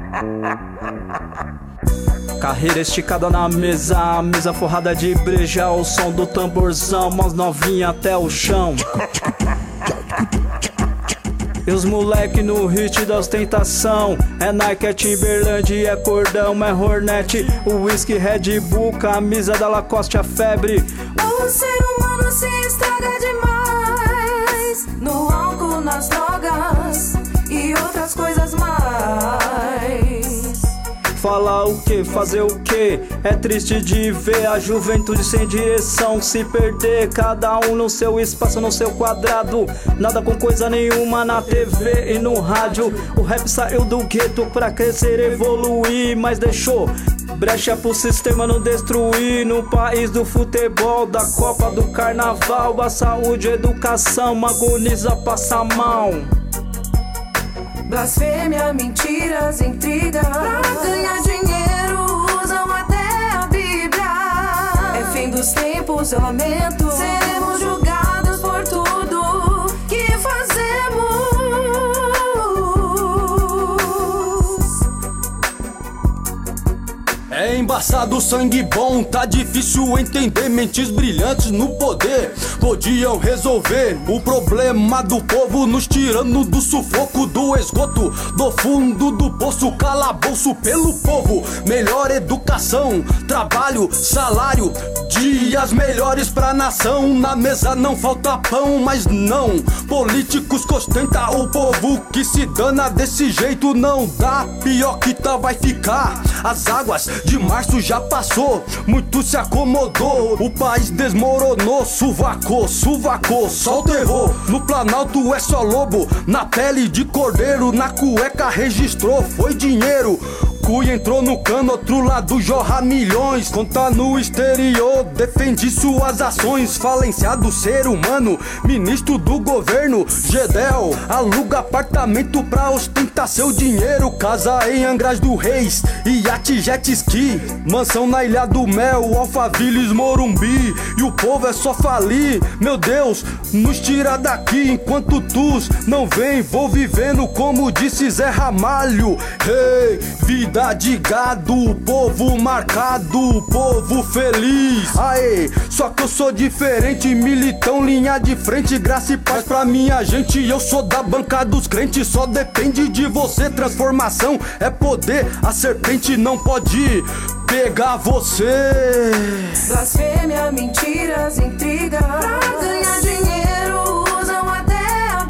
Carreira esticada na mesa, a mesa forrada de breja, o som do tamborzão, mãos novinha até o chão. E os moleque no hit da ostentação. É Nike, é Timberland, é cordão, é Hornet, o whisky, Red Bull, camisa da Lacoste, a febre. O ser humano se estraga demais no álcool, nas drogas e outras coisas mais. Falar o que, fazer o que? É triste de ver a juventude sem direção se perder. Cada um no seu espaço, no seu quadrado. Nada com coisa nenhuma na TV e no rádio. O rap saiu do gueto pra crescer, evoluir, mas deixou brecha pro sistema não destruir. No país do futebol, da Copa, do Carnaval, a saúde, a educação, agoniza, passa mal. Blasfêmia, mentiras, intriga, pra ganhar dinheiro usam até a Bíblia. É fim dos tempos, eu lamento, seremos julgados por tudo que fazemos. É embaçado, sangue bom, tá difícil entender. Mentes brilhantes no poder podiam resolver o problema do povo, nos tirando do sufoco, do esgoto, do fundo do poço, calabouço pelo povo. Melhor educação, trabalho, salário, dias melhores pra nação. Na mesa não falta pão, mas não, políticos que ostenta o povo que se dana desse jeito não dá. Pior que tá vai ficar, as águas de março já passou, muito se acomodou, o país desmoronou, suvacou, só o terror. No Planalto é só lobo, na pele de cordeiro, na cueca registrou, foi dinheiro. Cui entrou no cano, outro lado jorra milhões. Conta no exterior, defende suas ações. Falenciado ser humano, ministro do governo Gedel aluga apartamento pra ostentar seu dinheiro. Casa em Angras do Reis, iate, jet ski, mansão na Ilha do Mel, Alphaville, Morumbi. E o povo é só falir, meu Deus, nos tira daqui. Enquanto tus não vem, vou vivendo como disse Zé Ramalho. Hey, vida de gado, povo marcado, povo feliz. Aê, só que eu sou diferente, militão, linha de frente, graça e paz pra minha gente. Eu sou da banca dos crentes, só depende de você. Transformação é poder, a serpente não pode pegar você. Blasfêmia, mentiras, intriga, pra ganhar dinheiro usam até a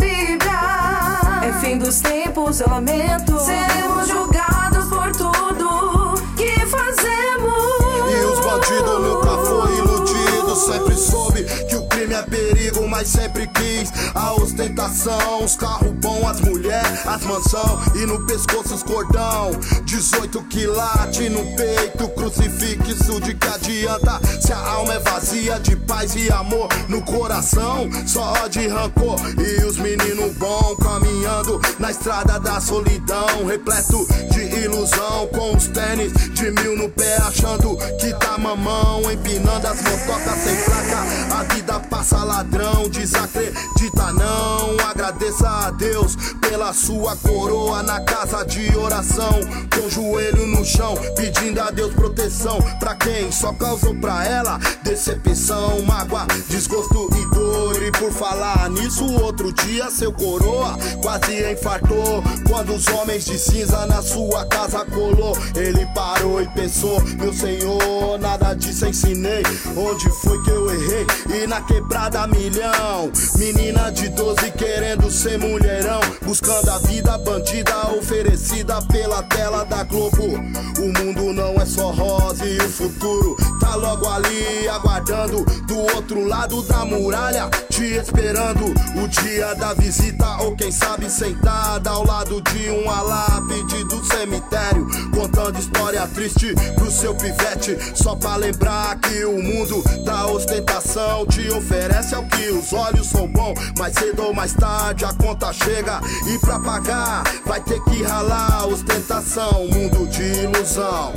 Bíblia. É fim dos tempos, eu lamento, seremos julgados por tudo que fazemos. E os bandidos nunca foi iludido, sempre soube que o crime é perigo, mas sempre quis a ostentação, os carros bons, as mulheres, as mansão e no pescoço os cordão. 18 quilates no peito, crucifixo de que adianta se a alma é vazia de paz e amor no coração, só de rancor. E os meninos bons caminhando na estrada da solidão, repleto de ilusão, com os tênis de 1000 no pé, achando que tá mamão, empinando as motocas sem placa. A vida passa ladrão, desacredita não. Agradeça a Deus pela sua coroa na casa de oração, com o joelho no chão, pedindo a Deus proteção pra quem só causou pra ela decepção, mágoa, desgosto e dor. E por falar nisso, outro dia seu coroa quase infartou quando os homens de cinza na sua casa colou. Ele parou e pensou, meu senhor, nada disso ensinei, onde foi que eu errei? E na quebrada milhão, menina de 12 querendo ser mulherão, buscando a vida bandida oferecida pela tela da Globo. O mundo não é só rosa e o futuro tá logo ali, aguardando do outro lado da muralha, te esperando o dia da visita, ou quem sabe sentada ao lado de uma lápide do cemitério, contando história triste pro seu pivete, só pra lembrar que o mundo da ostentação te oferece ao que os olhos são bons, mas cedo ou mais tarde a conta chega e pra pagar vai ter que ralar. Ostentação, mundo de ilusão.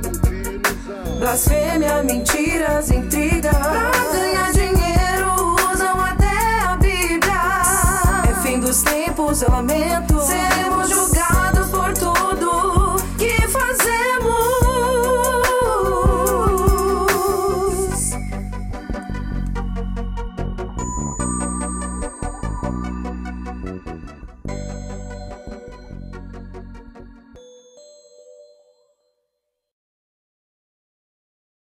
Blasfêmia, mentiras, intriga, pra ganhar dinheiro usam até a Bíblia. É fim dos tempos, eu lamento, seremos julgados